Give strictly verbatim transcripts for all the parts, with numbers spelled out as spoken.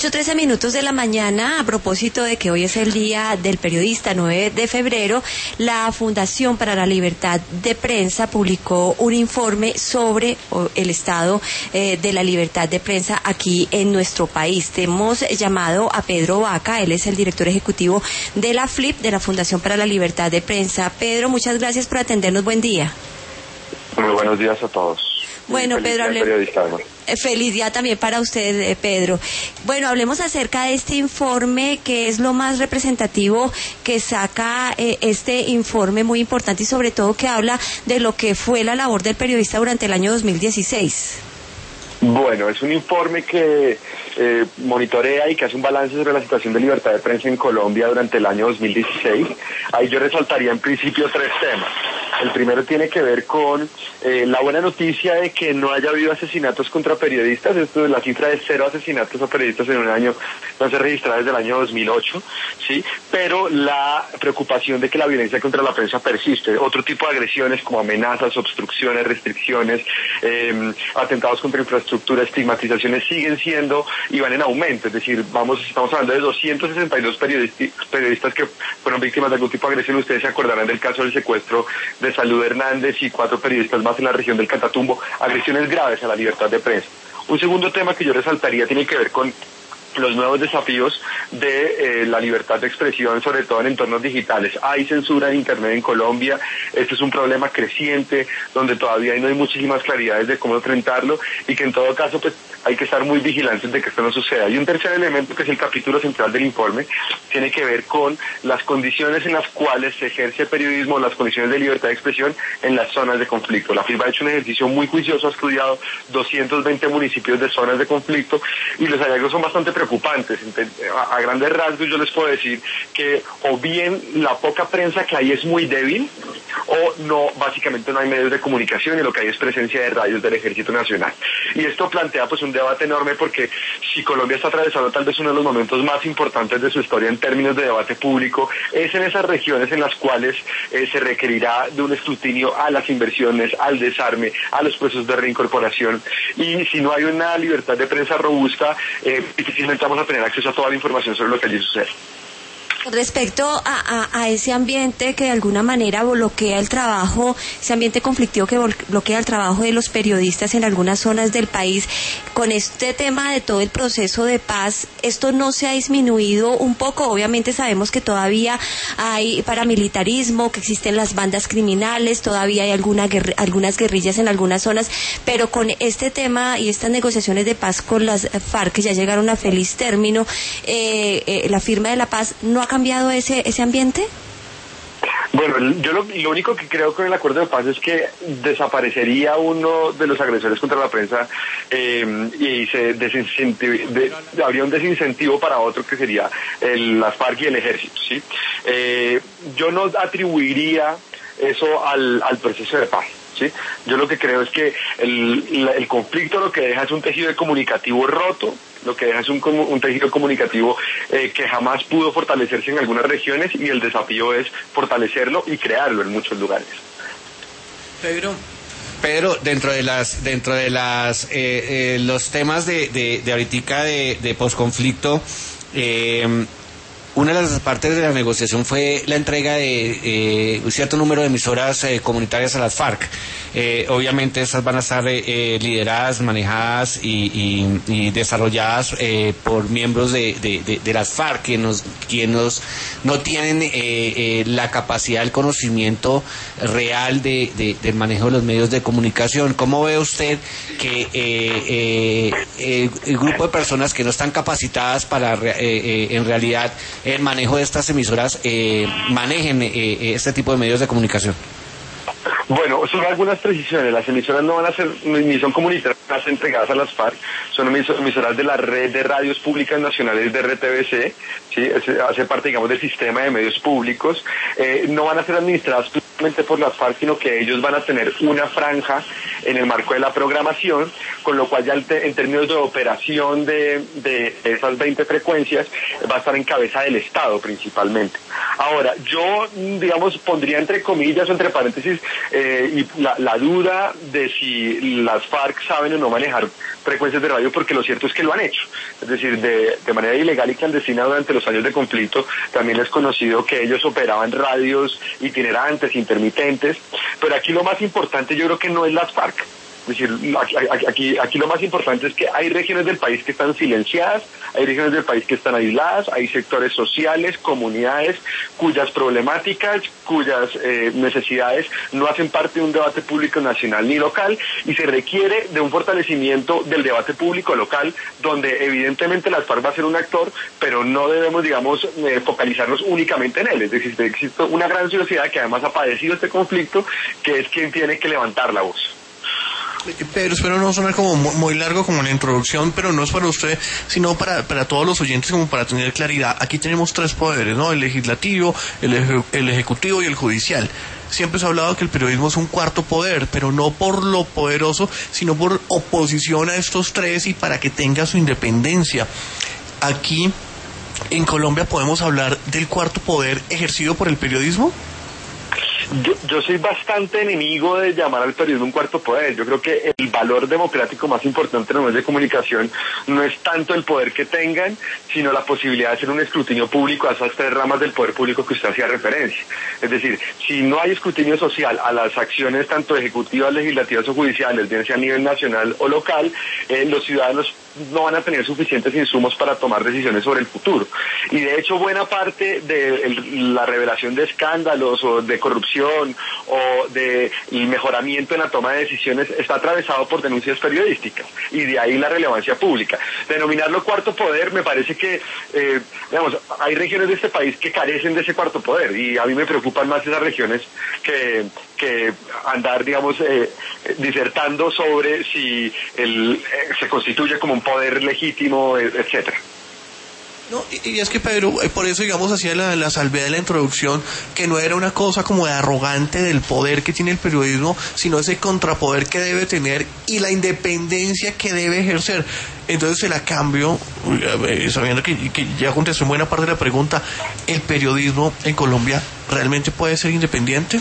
ocho trece minutos de la mañana, a propósito de que hoy es el Día del Periodista, nueve de febrero, la Fundación para la Libertad de Prensa publicó un informe sobre el estado eh, de la libertad de prensa aquí en nuestro país. Hemos llamado a Pedro Vaca, él es el director ejecutivo de la F L I P, de la Fundación para la Libertad de Prensa. Pedro, muchas gracias por atendernos, buen día. Muy buenos días a todos. Bueno, feliz Pedro, hablemos. Feliz día también para usted, eh, Pedro. Bueno, hablemos acerca de este informe, que es lo más representativo que saca eh, este informe muy importante y sobre todo que habla de lo que fue la labor del periodista durante el año dos mil dieciséis. Bueno, es un informe que eh, monitorea y que hace un balance sobre la situación de libertad de prensa en Colombia durante el año dos mil dieciséis. Ahí yo resaltaría en principio tres temas. El primero tiene que ver con eh, la buena noticia de que no haya habido asesinatos contra periodistas. Esto es la cifra de cero asesinatos a periodistas en un año, no se registra desde el año dos mil ocho, ¿sí? Pero la preocupación de que la violencia contra la prensa persiste. Otro tipo de agresiones como amenazas, obstrucciones, restricciones, eh, atentados contra infraestructura, estigmatizaciones siguen siendo y van en aumento. Es decir, vamos, estamos hablando de doscientos sesenta y dos periodistas, periodistas que fueron víctimas de algún tipo de agresión. Ustedes se acordarán del caso del secuestro de Salud Hernández y cuatro periodistas más en la región del Catatumbo, agresiones graves a la libertad de prensa. Un segundo tema que yo resaltaría tiene que ver con los nuevos desafíos de eh, la libertad de expresión, sobre todo en entornos digitales. Hay censura en Internet en Colombia, este es un problema creciente, donde todavía no hay muchísimas claridades de cómo enfrentarlo, y que en todo caso pues hay que estar muy vigilantes de que esto no suceda. Y un tercer elemento, que es el capítulo central del informe, tiene que ver con las condiciones en las cuales se ejerce periodismo, las condiciones de libertad de expresión en las zonas de conflicto. La F I P ha hecho un ejercicio muy juicioso, ha estudiado doscientos veinte municipios de zonas de conflicto, y los hallazgos son bastante preocupantes. preocupantes. A grandes rasgos yo les puedo decir que o bien la poca prensa que hay es muy débil, o no, básicamente no hay medios de comunicación, y lo que hay es presencia de radios del Ejército Nacional. Y esto plantea pues un debate enorme, porque si Colombia está atravesando tal vez uno de los momentos más importantes de su historia en términos de debate público, es en esas regiones en las cuales eh, se requerirá de un escrutinio a las inversiones, al desarme, a los procesos de reincorporación, y si no hay una libertad de prensa robusta, eh, difícilmente vamos a tener acceso a toda la información sobre lo que allí sucede. Respecto a, a, a ese ambiente que de alguna manera bloquea el trabajo, ese ambiente conflictivo que bloquea el trabajo de los periodistas en algunas zonas del país, con este tema de todo el proceso de paz, ¿esto no se ha disminuido un poco? Obviamente sabemos que todavía hay paramilitarismo, que existen las bandas criminales, todavía hay alguna guerri- algunas guerrillas en algunas zonas, pero con este tema y estas negociaciones de paz con las FARC, que ya llegaron a feliz término, eh, eh, la firma de la paz, ¿no ha cambiado ese ese ambiente? Bueno, yo lo, lo único que creo con el acuerdo de paz es que desaparecería uno de los agresores contra la prensa, eh, y se desincentiv- de, habría un desincentivo para otro, que sería el, las FARC y el ejército, ¿sí? Eh, yo no atribuiría eso al, al proceso de paz, ¿sí? Yo lo que creo es que el, el conflicto lo que deja es un tejido comunicativo roto, lo que deja es un, un tejido comunicativo eh, que jamás pudo fortalecerse en algunas regiones, y el desafío es fortalecerlo y crearlo en muchos lugares. Pedro, Pedro, dentro de las dentro de las eh, eh, los temas de de, de ahorita de, de posconflicto, eh, una de las partes de la negociación fue la entrega de eh, un cierto número de emisoras eh, comunitarias a las FARC. Eh, obviamente estas van a estar eh, eh, lideradas, manejadas y, y, y desarrolladas eh, por miembros de, de, de, de las FARC, que nos, quienes no tienen eh, eh, la capacidad, el conocimiento real de, de, del manejo de los medios de comunicación. ¿Cómo ve usted que eh, eh, eh, el grupo de personas que no están capacitadas para eh, eh, en realidad el manejo de estas emisoras eh, manejen eh, este tipo de medios de comunicación? Bueno, son algunas precisiones. Las emisoras no van a ser ni son comunitarias entregadas a las FARC, son emisoras de la red de radios públicas nacionales de R T V C, ¿sí? Hace parte, digamos, del sistema de medios públicos. Eh, no van a ser administradas por las FARC, sino que ellos van a tener una franja en el marco de la programación, con lo cual ya en términos de operación de, de esas veinte frecuencias va a estar en cabeza del Estado principalmente. Ahora, yo, digamos, pondría entre comillas o entre paréntesis eh, y la, la duda de si las FARC saben o no manejar frecuencias de radio, porque lo cierto es que lo han hecho. Es decir, de, de manera ilegal y clandestina durante los años de conflicto. También es conocido que ellos operaban radios itinerantes, intermitentes, pero aquí lo más importante yo creo que no es las FARC. Es decir, aquí, aquí lo más importante es que hay regiones del país que están silenciadas, hay regiones del país que están aisladas, hay sectores sociales, comunidades cuyas problemáticas, cuyas eh, necesidades no hacen parte de un debate público nacional ni local, y se requiere de un fortalecimiento del debate público local, donde evidentemente las FARC va a ser un actor, pero no debemos, digamos, eh, focalizarnos únicamente en él. Es decir, existe una gran sociedad que además ha padecido este conflicto, que es quien tiene que levantar la voz. Pedro, espero no sonar como muy largo como la introducción, pero no es para usted, sino para, para todos los oyentes, como para tener claridad. Aquí tenemos tres poderes, ¿no? El legislativo, el, eje, el ejecutivo y el judicial. Siempre se ha hablado que el periodismo es un cuarto poder, pero no por lo poderoso, sino por oposición a estos tres y para que tenga su independencia. Aquí, en Colombia, ¿podemos hablar del cuarto poder ejercido por el periodismo? Yo, yo soy bastante enemigo de llamar al periodismo un cuarto poder. Yo creo que el valor democrático más importante en los medios de comunicación no es tanto el poder que tengan, sino la posibilidad de hacer un escrutinio público a esas tres ramas del poder público que usted hacía referencia. Es decir, si no hay escrutinio social a las acciones tanto ejecutivas, legislativas o judiciales, bien sea a nivel nacional o local, eh, los ciudadanos no van a tener suficientes insumos para tomar decisiones sobre el futuro. Y de hecho, buena parte de el, la revelación de escándalos o de corrupción o de el mejoramiento en la toma de decisiones está atravesado por denuncias periodísticas, y de ahí la relevancia pública. Denominarlo cuarto poder me parece que, eh, digamos, hay regiones de este país que carecen de ese cuarto poder, y a mí me preocupan más esas regiones que, que andar, digamos, eh, disertando sobre si el, eh, se constituye como un poder legítimo, etcétera. No, y, y es que Pedro, por eso digamos hacía la, la salvedad de la introducción, que no era una cosa como de arrogante del poder que tiene el periodismo, sino ese contrapoder que debe tener y la independencia que debe ejercer. Entonces se la cambio, sabiendo que, que ya contesté en buena parte de la pregunta, ¿el periodismo en Colombia realmente puede ser independiente?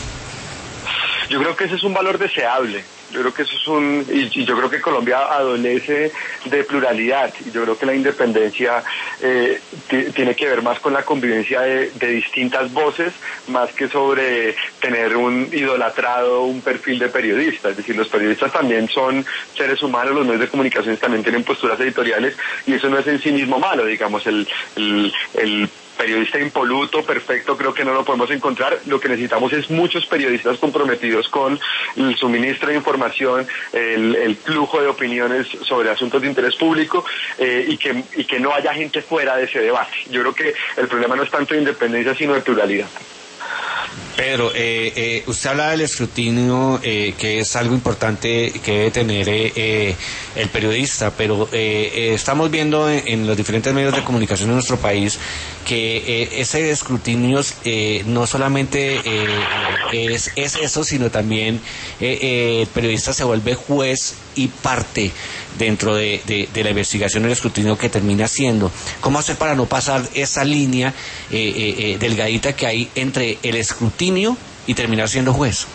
Yo creo que ese es un valor deseable. Yo creo que eso es un, y, y yo creo que Colombia adolece de pluralidad, y yo creo que la independencia eh, t- tiene que ver más con la convivencia de, de distintas voces, más que sobre tener un idolatrado, un perfil de periodista. Es decir, los periodistas también son seres humanos, los medios de comunicación también tienen posturas editoriales, y eso no es en sí mismo malo. Digamos, el, el, el periodista impoluto, perfecto, creo que no lo podemos encontrar. Lo que necesitamos es muchos periodistas comprometidos con el suministro de información, el, el flujo de opiniones sobre asuntos de interés público, eh, y que y que no haya gente fuera de ese debate. Yo creo que el problema no es tanto de independencia, sino de pluralidad. Pedro, eh, eh, usted habla del escrutinio, eh, que es algo importante que debe tener eh, eh, el periodista, pero eh, eh, estamos viendo en, en los diferentes medios de comunicación de nuestro país que eh, ese escrutinio eh, no solamente eh, es, es eso, sino también eh, eh, el periodista se vuelve juez y parte dentro de, de, de la investigación, el escrutinio que termina siendo. ¿Cómo hacer para no pasar esa línea eh, eh, eh, delgadita que hay entre el escrutinio y terminar siendo juez?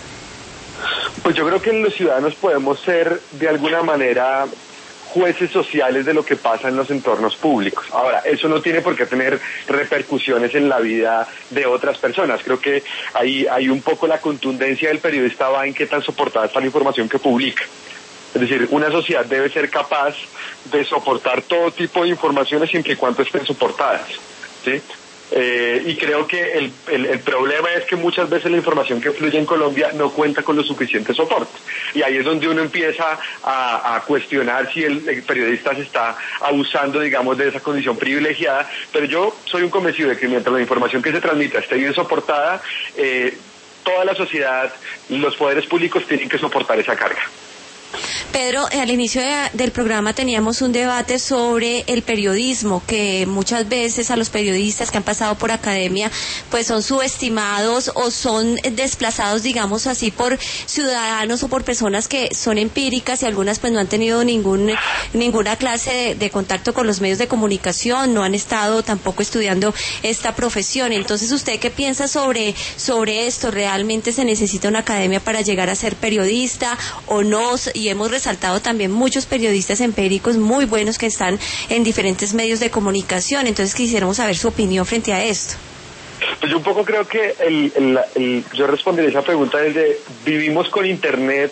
Pues yo creo que los ciudadanos podemos ser de alguna manera jueces sociales de lo que pasa en los entornos públicos. Ahora, eso no tiene por qué tener repercusiones en la vida de otras personas. Creo que ahí hay un poco la contundencia del periodista va en qué tan soportada está la información que publica. Es decir, una sociedad debe ser capaz de soportar todo tipo de informaciones siempre y cuando estén soportadas, ¿sí? Eh, y creo que el, el, el problema es que muchas veces la información que fluye en Colombia no cuenta con los suficientes soportes. Y ahí es donde uno empieza a, a cuestionar si el, el periodista se está abusando, digamos, de esa condición privilegiada. Pero yo soy un convencido de que mientras la información que se transmita esté bien soportada, eh, toda la sociedad, los poderes públicos tienen que soportar esa carga. Pedro, eh, al inicio de, del programa teníamos un debate sobre el periodismo, que muchas veces a los periodistas que han pasado por academia pues son subestimados o son desplazados, digamos así, por ciudadanos o por personas que son empíricas y algunas pues no han tenido ningún ninguna clase de, de contacto con los medios de comunicación, no han estado tampoco estudiando esta profesión. Entonces, ¿usted qué piensa sobre, sobre esto? ¿Realmente se necesita una academia para llegar a ser periodista o no? Y hemos resaltado también muchos periodistas empíricos muy buenos que están en diferentes medios de comunicación. Entonces quisiéramos saber su opinión frente a esto. Pues yo un poco creo que el, el, el, yo responderé esa pregunta desde vivimos con Internet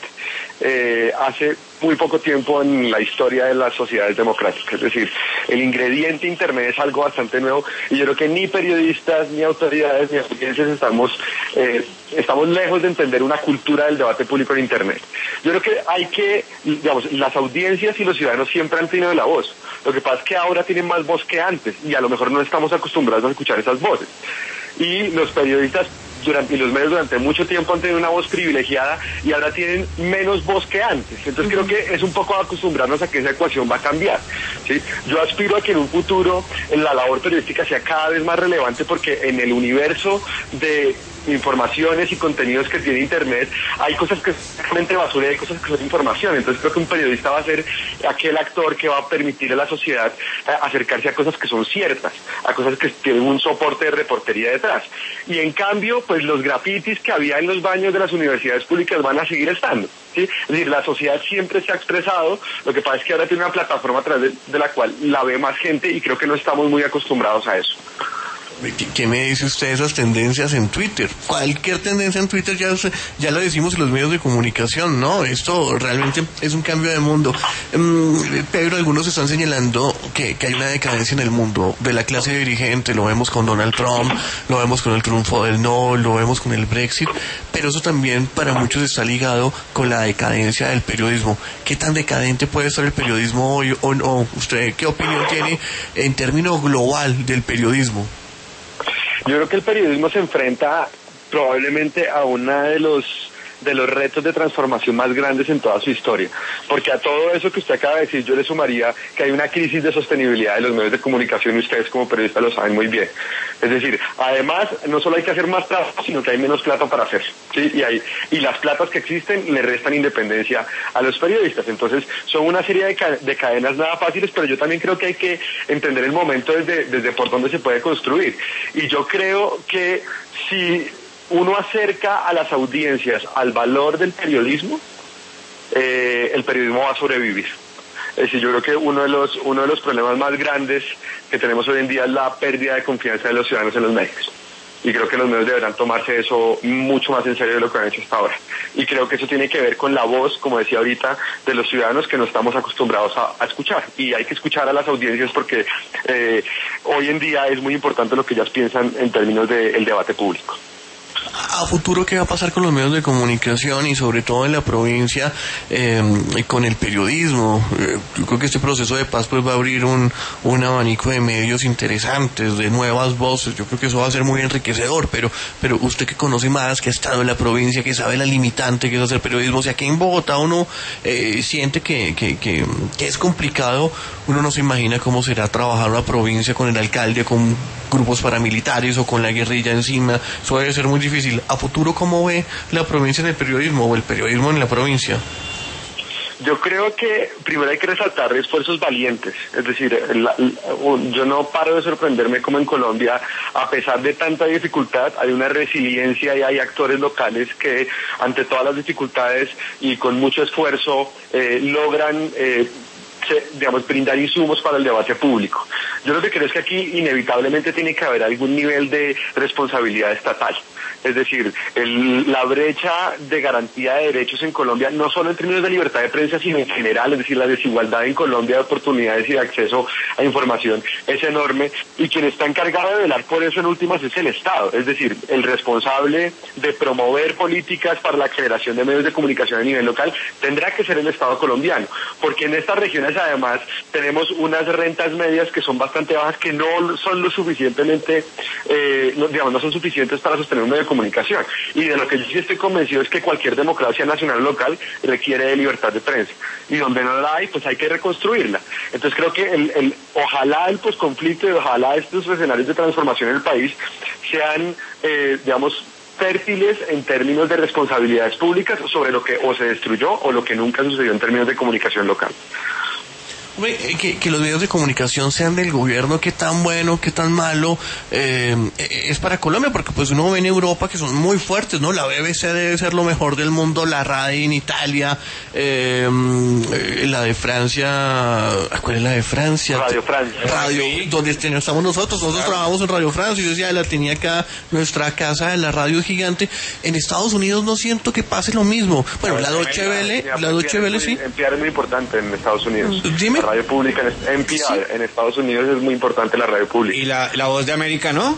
eh, hace muy poco tiempo en la historia de las sociedades democráticas. Es decir, el ingrediente Internet es algo bastante nuevo y yo creo que ni periodistas, ni autoridades, ni audiencias estamos, eh, estamos lejos de entender una cultura del debate público en Internet. Yo creo que hay que, digamos, las audiencias y los ciudadanos siempre han tenido la voz. Lo que pasa es que ahora tienen más voz que antes y a lo mejor no estamos acostumbrados a escuchar esas voces. Y los periodistas durante y los medios durante mucho tiempo han tenido una voz privilegiada y ahora tienen menos voz que antes. Entonces uh-huh. creo que es un poco acostumbrarnos a que esa ecuación va a cambiar, ¿sí? Yo aspiro a que en un futuro la labor periodística sea cada vez más relevante porque en el universo de informaciones y contenidos que tiene Internet hay cosas que son realmente basura y hay cosas que son información. Entonces creo que un periodista va a ser aquel actor que va a permitir a la sociedad acercarse a cosas que son ciertas, a cosas que tienen un soporte de reportería detrás. Y en cambio, pues los grafitis que había en los baños de las universidades públicas van a seguir estando, ¿sí? Es decir, la sociedad siempre se ha expresado, lo que pasa es que ahora tiene una plataforma a través de, de la cual la ve más gente y creo que no estamos muy acostumbrados a eso. ¿Qué me dice usted de esas tendencias en Twitter? Cualquier tendencia en Twitter ya, ya lo decimos en los medios de comunicación, ¿no? Esto realmente es un cambio de mundo. Um, Pedro, algunos están señalando que, que hay una decadencia en el mundo de la clase dirigente. Lo vemos con Donald Trump, lo vemos con el triunfo del no, lo vemos con el Brexit, pero eso también para muchos está ligado con la decadencia del periodismo. ¿Qué tan decadente puede estar el periodismo hoy o no? ¿Usted qué opinión tiene en términos global del periodismo? Yo creo que el periodismo se enfrenta probablemente a uno de los de los retos de transformación más grandes en toda su historia, porque a todo eso que usted acaba de decir yo le sumaría que hay una crisis de sostenibilidad de los medios de comunicación y ustedes como periodistas lo saben muy bien. Es decir, además no solo hay que hacer más trabajo, sino que hay menos plata para hacer, ¿sí? Y hay y las platas que existen le restan independencia a los periodistas. Entonces son una serie de, ca- de cadenas nada fáciles, pero yo también creo que hay que entender el momento desde, desde por dónde se puede construir. Y yo creo que si uno acerca a las audiencias al valor del periodismo, eh, el periodismo va a sobrevivir. Es decir, yo creo que uno de los uno de los problemas más grandes que tenemos hoy en día es la pérdida de confianza de los ciudadanos en los medios. Y creo que los medios deberán tomarse eso mucho más en serio de lo que han hecho hasta ahora. Y creo que eso tiene que ver con la voz, como decía ahorita, de los ciudadanos que no estamos acostumbrados a, a escuchar. Y hay que escuchar a las audiencias porque eh, hoy en día es muy importante lo que ellas piensan en términos del debate público. A futuro, ¿qué va a pasar con los medios de comunicación y sobre todo en la provincia eh, con el periodismo? Eh, yo creo que este proceso de paz pues va a abrir un, un abanico de medios interesantes, de nuevas voces. Yo creo que eso va a ser muy enriquecedor, pero pero usted que conoce más, que ha estado en la provincia, que sabe la limitante que es hacer periodismo, o sea, que en Bogotá uno eh, siente que, que, que, que es complicado, uno no se imagina cómo será trabajar una provincia con el alcalde, con grupos paramilitares o con la guerrilla encima. Eso debe ser muy difícil. A futuro, ¿cómo ve la provincia en el periodismo o el periodismo en la provincia? Yo creo que primero hay que resaltar esfuerzos valientes, es decir, la, la, yo no paro de sorprenderme como en Colombia, a pesar de tanta dificultad, hay una resiliencia y hay actores locales que ante todas las dificultades y con mucho esfuerzo eh, logran eh, se, digamos, brindar insumos para el debate público. Yo lo que creo es que aquí inevitablemente tiene que haber algún nivel de responsabilidad estatal. Es decir, el, la brecha de garantía de derechos en Colombia, no solo en términos de libertad de prensa, sino en general, es decir, la desigualdad en Colombia de oportunidades y de acceso a información es enorme, y quien está encargado de velar por eso en últimas es el Estado, es decir, el responsable de promover políticas para la acceleración de medios de comunicación a nivel local tendrá que ser el Estado colombiano, porque en estas regiones además tenemos unas rentas medias que son bastante bajas, que no son lo suficientemente, eh, no, digamos, no son suficientes para sostener un medio de comunicación. Y de lo que yo sí estoy convencido es que cualquier democracia nacional o local requiere de libertad de prensa. Y donde no la hay, pues hay que reconstruirla. Entonces creo que el, el ojalá el posconflicto y ojalá estos escenarios de transformación en el país sean, eh, digamos, fértiles en términos de responsabilidades públicas sobre lo que o se destruyó o lo que nunca sucedió en términos de comunicación local. Hombre, que, que los medios de comunicación sean del gobierno, qué tan bueno, qué tan malo eh, es para Colombia, porque pues uno ve en Europa que son muy fuertes, ¿no? La B B C debe ser lo mejor del mundo, la RAI en Italia, eh, la de Francia, ¿cuál es la de Francia? Radio Francia. Radio, donde estamos nosotros, nosotros trabajamos en Radio Francia, yo decía, la tenía acá, nuestra casa de la radio gigante. En Estados Unidos no siento que pase lo mismo. Bueno, la Deutsche Welle, la Deutsche Welle sí. N P R es muy importante en Estados Unidos. Dime. La radio pública en N P R, sí. En Estados Unidos es muy importante la radio pública. ¿Y la, la Voz de América no?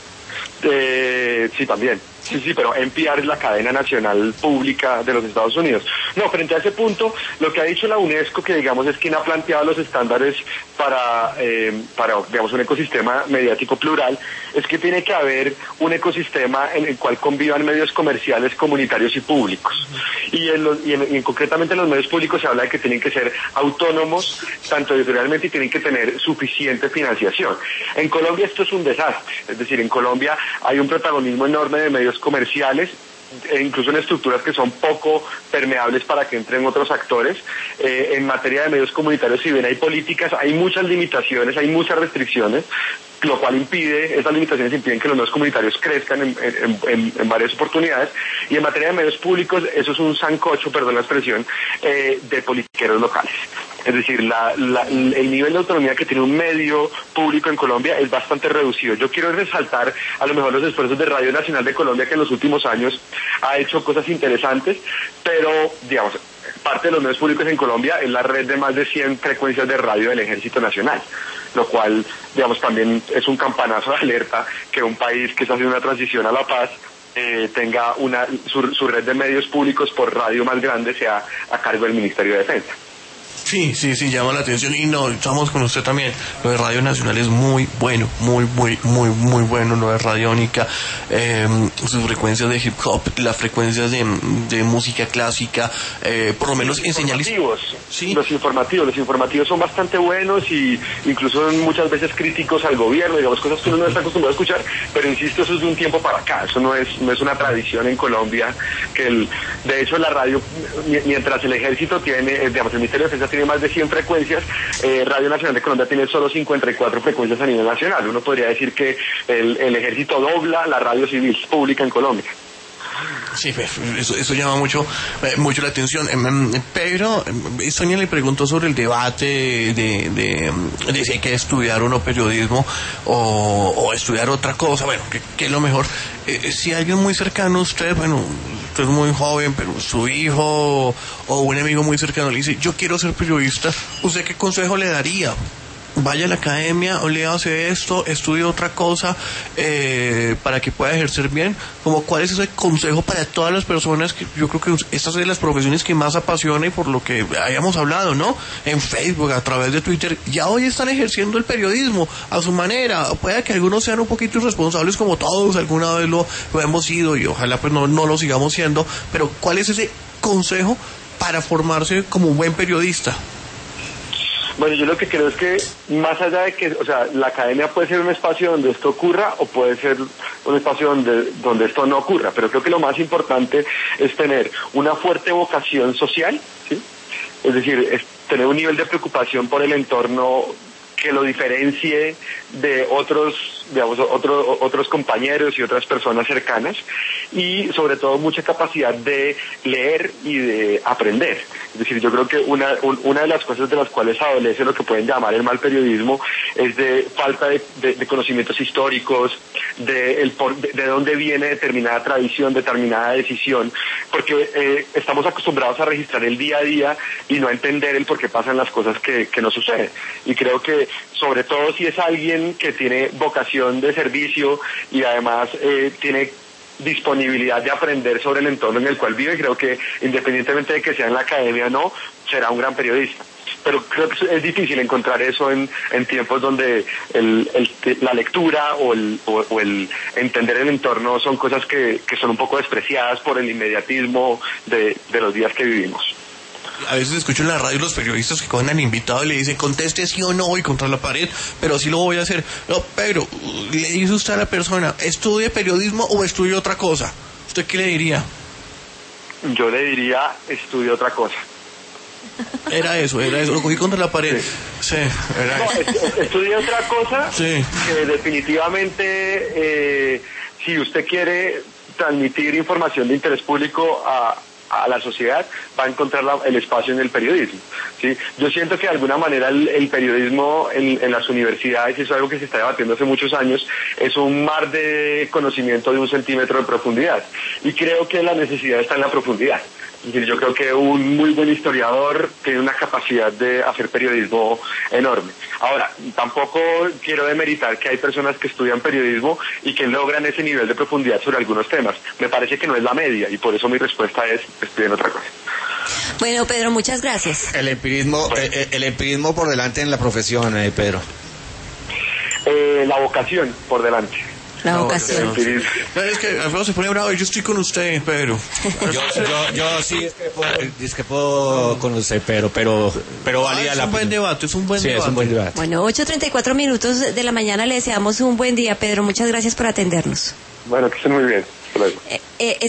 Eh, sí, también. Sí, sí, pero N P R es la cadena nacional pública de los Estados Unidos. No, frente a ese punto, lo que ha dicho la UNESCO, que digamos es quien ha planteado los estándares para, eh, para digamos, un ecosistema mediático plural, es que tiene que haber un ecosistema en el cual convivan medios comerciales, comunitarios y públicos. Y, en los, y, en, y en, concretamente en los medios públicos se habla de que tienen que ser autónomos, tanto editorialmente, y tienen que tener suficiente financiación. En Colombia esto es un desastre, es decir, en Colombia hay un protagonismo enorme de medios comerciales, e incluso en estructuras que son poco permeables para que entren otros actores. Eh, en materia de medios comunitarios, si bien hay políticas, hay muchas limitaciones, hay muchas restricciones, lo cual impide, esas limitaciones impiden que los medios comunitarios crezcan en, en, en, en varias oportunidades. Y en materia de medios públicos, eso es un sancocho, perdón la expresión, eh, de politiqueros locales. Es decir, la, la, el nivel de autonomía que tiene un medio público en Colombia es bastante reducido. Yo quiero resaltar a lo mejor los esfuerzos de Radio Nacional de Colombia, que en los últimos años ha hecho cosas interesantes, pero, digamos, parte de los medios públicos en Colombia es la red de más de cien frecuencias de radio del Ejército Nacional, lo cual, digamos, también es un campanazo de alerta que un país que está haciendo una transición a la paz eh, tenga una su, su red de medios públicos por radio más grande sea a cargo del Ministerio de Defensa. Sí, sí, sí, llama la atención. Y no, estamos con usted también. Lo de Radio Nacional es muy bueno, muy, muy, muy, muy bueno. Lo de Radiónica, eh, sus frecuencias de hip hop, las frecuencias de, de música clásica, eh, por lo menos en señales. ¿Sí? Los informativos, los informativos son bastante buenos y incluso son muchas veces críticos al gobierno, digamos, cosas que uno no está acostumbrado a escuchar, pero insisto, eso es de un tiempo para acá. Eso no es, no es una tradición en Colombia. Que el, de hecho, la radio, mientras el ejército tiene, digamos, el Ministerio de Defensa tiene más de cien frecuencias, eh, Radio Nacional de Colombia tiene solo cincuenta y cuatro frecuencias a nivel nacional. Uno podría decir que el, el ejército dobla la radio civil pública en Colombia. Sí, eso, eso llama mucho mucho la atención. Pero Sonia le preguntó sobre el debate de, de, de si hay que estudiar uno periodismo o, o estudiar otra cosa. Bueno, que, que es lo mejor. Eh, si alguien muy cercano a usted, bueno, usted es muy joven, pero su hijo o un amigo muy cercano le dice, yo quiero ser periodista, ¿usted qué consejo le daría? Vaya a la academia o léase esto, estudie otra cosa eh, para que pueda ejercer bien. Como cuál es ese consejo para todas las personas, que yo creo que esta es de las profesiones que más apasiona y por lo que hayamos hablado, ¿no? En Facebook, a través de Twitter, ya hoy están ejerciendo el periodismo a su manera. Puede que algunos sean un poquito irresponsables como todos, alguna vez lo, lo hemos sido y ojalá pues no, no lo sigamos siendo, pero ¿cuál es ese consejo para formarse como un buen periodista? Bueno, yo lo que creo es que más allá de que, o sea, la academia puede ser un espacio donde esto ocurra o puede ser un espacio donde, donde esto no ocurra, pero creo que lo más importante es tener una fuerte vocación social, ¿sí? Es decir, es tener un nivel de preocupación por el entorno que lo diferencie de otros, digamos, otro, otros compañeros y otras personas cercanas, y sobre todo mucha capacidad de leer y de aprender. Es decir, yo creo que una, un, una de las cosas de las cuales adolece lo que pueden llamar el mal periodismo es de falta de, de, de conocimientos históricos, de, el por, de, de dónde viene determinada tradición, determinada decisión, porque eh, estamos acostumbrados a registrar el día a día y no a entender el por qué pasan las cosas que, que nos suceden. Y creo que sobre todo si es alguien que tiene vocación de servicio y además eh, tiene disponibilidad de aprender sobre el entorno en el cual vive. Creo que independientemente de que sea en la academia o no, será un gran periodista. Pero creo que es difícil encontrar eso en, en tiempos donde el, el, la lectura o el, o, o el entender el entorno son cosas que, que son un poco despreciadas por el inmediatismo de, de los días que vivimos. A veces escucho en la radio los periodistas que cogen al invitado y le dicen conteste sí o no y contra la pared, pero sí lo voy a hacer. No, pero le dice usted a la persona, ¿estudie periodismo o estudie otra cosa? ¿Usted qué le diría? Yo le diría, estudie otra cosa. Era eso, era eso, lo cogí contra la pared. Sí, sí era no, eso. Estudié otra cosa sí. que definitivamente, eh, si usted quiere transmitir información de interés público a, a la sociedad, va a encontrar la, el espacio en el periodismo. ¿Sí? Yo siento que de alguna manera el, el periodismo en, en las universidades, y eso es algo que se está debatiendo hace muchos años, es un mar de conocimiento de un centímetro de profundidad. Y creo que la necesidad está en la profundidad. Es decir, yo creo que un muy buen historiador tiene una capacidad de hacer periodismo enorme. Ahora, tampoco quiero demeritar que hay personas que estudian periodismo y que logran ese nivel de profundidad sobre algunos temas. Me parece que no es la media y por eso mi respuesta es estudien otra cosa. Bueno, Pedro, muchas gracias. El empirismo, el, el empirismo por delante en la profesión, eh, Pedro. Eh, la vocación por delante. La vocación. No, es que Alfredo se pone bravo y yo estoy con usted, Pedro. Yo, yo, yo sí discrepo, discrepo con usted, pero, pero, pero valía ah, la pena. Es un buen debate, es un buen sí, debate. Es un buen debate. Bueno, ocho treinta y cuatro minutos de la mañana, le deseamos un buen día, Pedro. Muchas gracias por atendernos. Bueno, que estén muy bien. Hasta luego. Eh, eh,